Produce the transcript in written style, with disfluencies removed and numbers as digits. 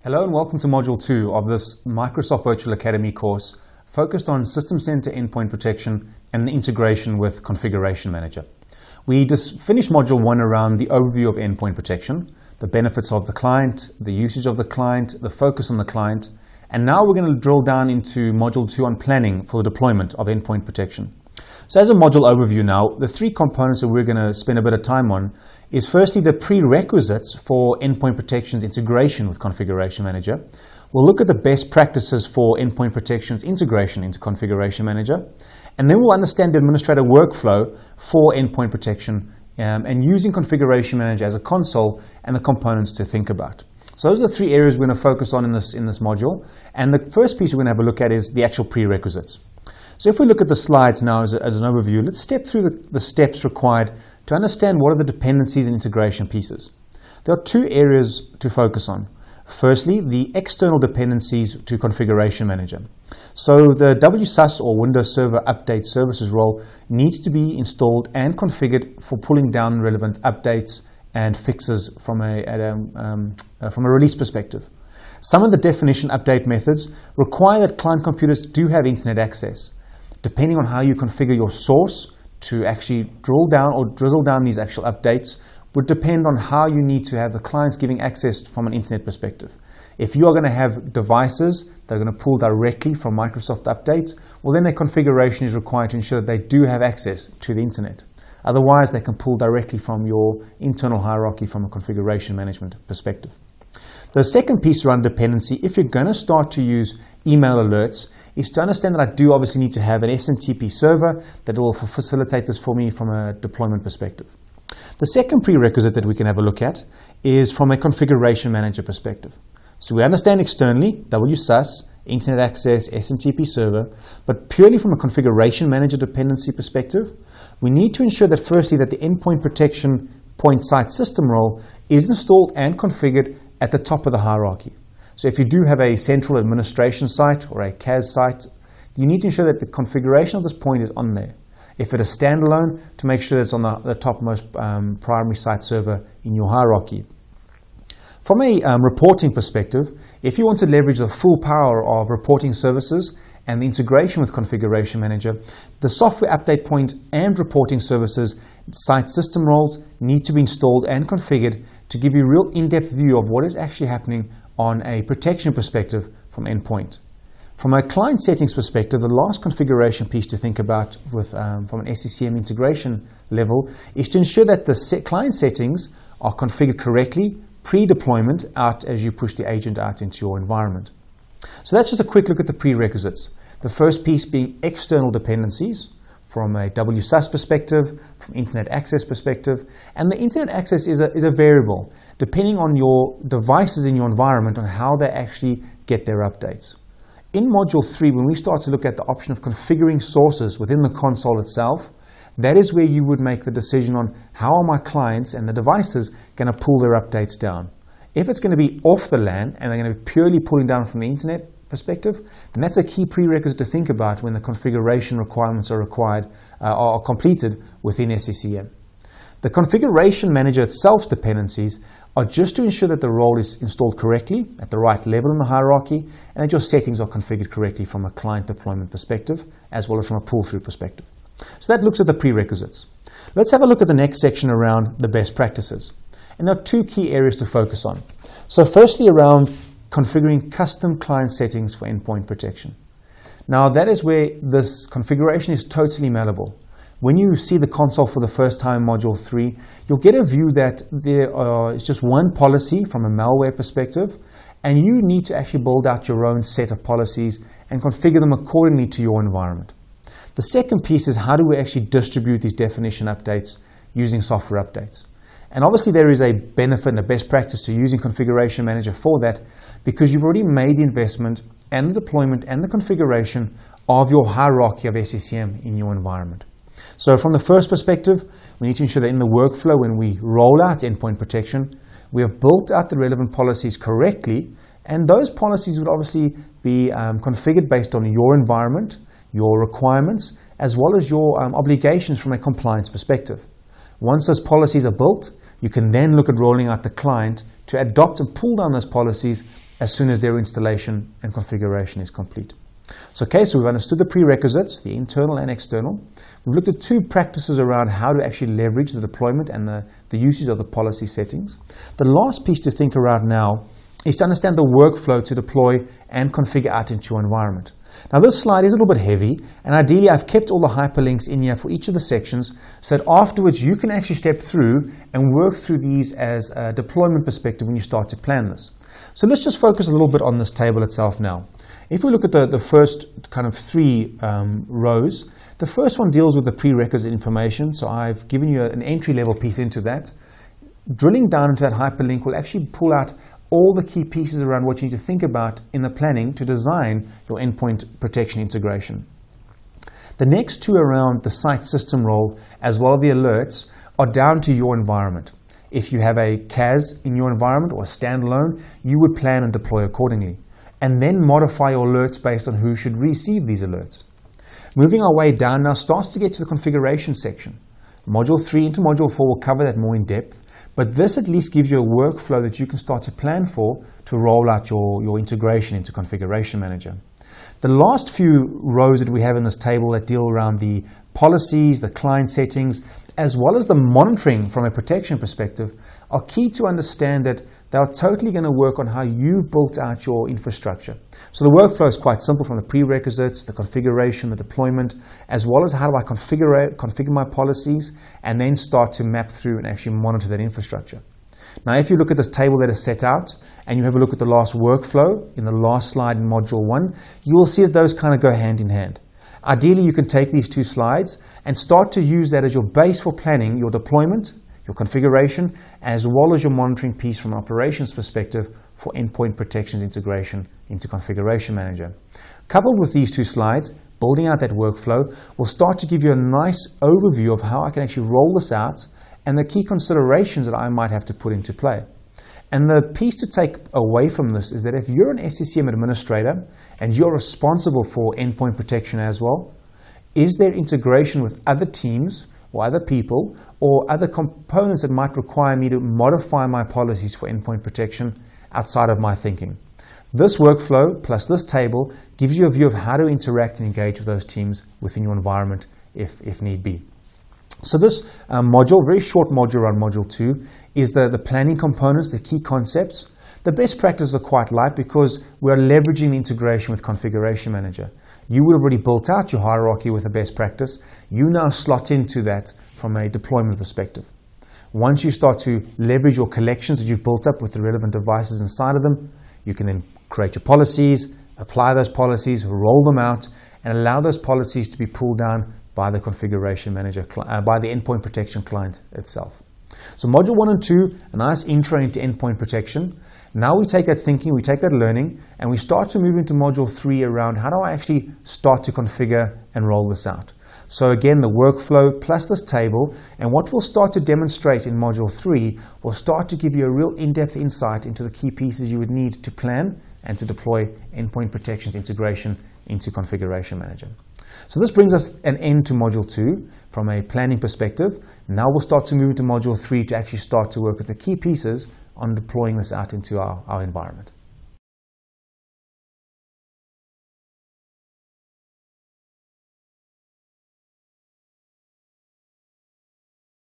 Hello and welcome to Module 2 of this Microsoft Virtual Academy course focused on System Center Endpoint Protection and the integration with Configuration Manager. We just finished Module 1 around the overview of endpoint protection, the benefits of the client, the usage of the client, the focus on the client, and now we're going to drill down into Module 2 on planning for the deployment of endpoint protection. So as a module overview now, the three components that we're going to spend a bit of time on is firstly the prerequisites for endpoint protection's integration with Configuration Manager. We'll look at the best practices for endpoint protection's integration into Configuration Manager, and then we'll understand the administrator workflow for endpoint protection and using Configuration Manager as a console and the components to think about. So those are the three areas we're going to focus on in this module, and the first piece we're going to have a look at is the actual prerequisites. So if we look at the slides now as an overview, let's step through the steps required to understand what are the dependencies and integration pieces. There are two areas to focus on. Firstly, the external dependencies to Configuration Manager. So the WSUS or Windows Server Update Services role needs to be installed and configured for pulling down relevant updates and fixes from a release perspective. Some of the definition update methods require that client computers do have internet access. Depending on how you configure your source to actually drill down or drizzle down these actual updates would depend on how you need to have the clients giving access from an internet perspective. If you are going to have devices that are going to pull directly from Microsoft Update, well then their configuration is required to ensure that they do have access to the internet. Otherwise, they can pull directly from your internal hierarchy from a configuration management perspective. The second piece around dependency, if you're going to start to use email alerts, is to understand that I do obviously need to have an SMTP server that will facilitate this for me from a deployment perspective. The second prerequisite that we can have a look at is from a configuration manager perspective. So we understand externally, WSUS, internet access, SMTP server, but purely from a configuration manager dependency perspective, we need to ensure that firstly that the endpoint protection point site system role is installed and configured at the top of the hierarchy. So if you do have a central administration site or a CAS site, you need to ensure that the configuration of this point is on there. If it is standalone, to make sure that it's on the topmost primary site server in your hierarchy. From a reporting perspective, if you want to leverage the full power of reporting services and the integration with Configuration Manager, the software update point and reporting services site system roles need to be installed and configured to give you a real in-depth view of what is actually happening on a protection perspective from endpoint. From a client settings perspective, the last configuration piece to think about with, from an SCCM integration level is to ensure that the client settings are configured correctly pre-deployment out as you push the agent out into your environment. So that's just a quick look at the prerequisites. The first piece being external dependencies from a WSUS perspective, from internet access perspective, and the internet access is a variable depending on your devices in your environment on how they actually get their updates. In Module 3, when we start to look at the option of configuring sources within the console itself, that is where you would make the decision on how are my clients and the devices going to pull their updates down. If it's going to be off the LAN and they're going to be purely pulling down from the internet perspective, then that's a key prerequisite to think about when the configuration requirements are completed within SCCM. The Configuration Manager itself's dependencies are just to ensure that the role is installed correctly at the right level in the hierarchy and that your settings are configured correctly from a client deployment perspective as well as from a pull-through perspective. So that looks at the prerequisites. Let's have a look at the next section around the best practices. And there are two key areas to focus on. So firstly around configuring custom client settings for endpoint protection. Now that is where this configuration is totally malleable. When you see the console for the first time in Module 3, you'll get a view that there is just one policy from a malware perspective, and you need to actually build out your own set of policies and configure them accordingly to your environment. The second piece is how do we actually distribute these definition updates using software updates. And obviously there is a benefit and a best practice to using Configuration Manager for that because you've already made the investment and the deployment and the configuration of your hierarchy of SCCM in your environment. So from the first perspective, we need to ensure that in the workflow when we roll out endpoint protection, we have built out the relevant policies correctly, and those policies would obviously be configured based on your environment, your requirements, as well as your obligations from a compliance perspective. Once those policies are built, you can then look at rolling out the client to adopt and pull down those policies as soon as their installation and configuration is complete. So we've understood the prerequisites, the internal and external. We've looked at 2 practices around how to actually leverage the deployment and the usage of the policy settings. The last piece to think around now is to understand the workflow to deploy and configure out into your environment. Now this slide is a little bit heavy, and ideally I've kept all the hyperlinks in here for each of the sections so that afterwards you can actually step through and work through these as a deployment perspective when you start to plan this. So let's just focus a little bit on this table itself now. If we look at the first kind of 3 rows, the first one deals with the prerequisite information. So I've given you an entry-level piece into that. Drilling down into that hyperlink will actually pull out all the key pieces around what you need to think about in the planning to design your endpoint protection integration. The next 2 around the site system role as well as the alerts are down to your environment. If you have a CAS in your environment or a standalone, you would plan and deploy accordingly, and then modify your alerts based on who should receive these alerts. Moving our way down now starts to get to the configuration section. Module 3 into Module 4 will cover that more in depth, but this at least gives you a workflow that you can start to plan for to roll out your integration into Configuration Manager. The last few rows that we have in this table that deal around the policies, the client settings, as well as the monitoring from a protection perspective are key to understand that they are totally going to work on how you've built out your infrastructure. So the workflow is quite simple, from the prerequisites, the configuration, the deployment, as well as how do I configure my policies and then start to map through and actually monitor that infrastructure. Now, if you look at this table that is set out and you have a look at the last workflow in the last slide in Module 1, you will see that those kind of go hand in hand. Ideally, you can take these 2 slides and start to use that as your base for planning your deployment, your configuration, as well as your monitoring piece from an operations perspective for endpoint protections integration into Configuration Manager. Coupled with these 2 slides, building out that workflow will start to give you a nice overview of how I can actually roll this out and the key considerations that I might have to put into play. And the piece to take away from this is that if you're an SCCM administrator and you're responsible for endpoint protection as well, is there integration with other teams or other people or other components that might require me to modify my policies for endpoint protection outside of my thinking? This workflow plus this table gives you a view of how to interact and engage with those teams within your environment if need be. So this module, very short module around Module 2, is the planning components, the key concepts. The best practices are quite light because we're leveraging the integration with Configuration Manager. You would have already built out your hierarchy with a best practice. You now slot into that from a deployment perspective. Once you start to leverage your collections that you've built up with the relevant devices inside of them, you can then create your policies, apply those policies, roll them out, and allow those policies to be pulled down by the Configuration Manager, by the Endpoint Protection client itself. So Module 1 and 2, a nice intro into endpoint protection. Now we take that thinking, we take that learning, and we start to move into Module 3 around how do I actually start to configure and roll this out. So again, the workflow plus this table, and what we'll start to demonstrate in Module 3 will start to give you a real in-depth insight into the key pieces you would need to plan and to deploy endpoint protections integration into Configuration Manager. So this brings us an end to Module 2 from a planning perspective. Now we'll start to move into Module 3 to actually start to work with the key pieces on deploying this out into our environment.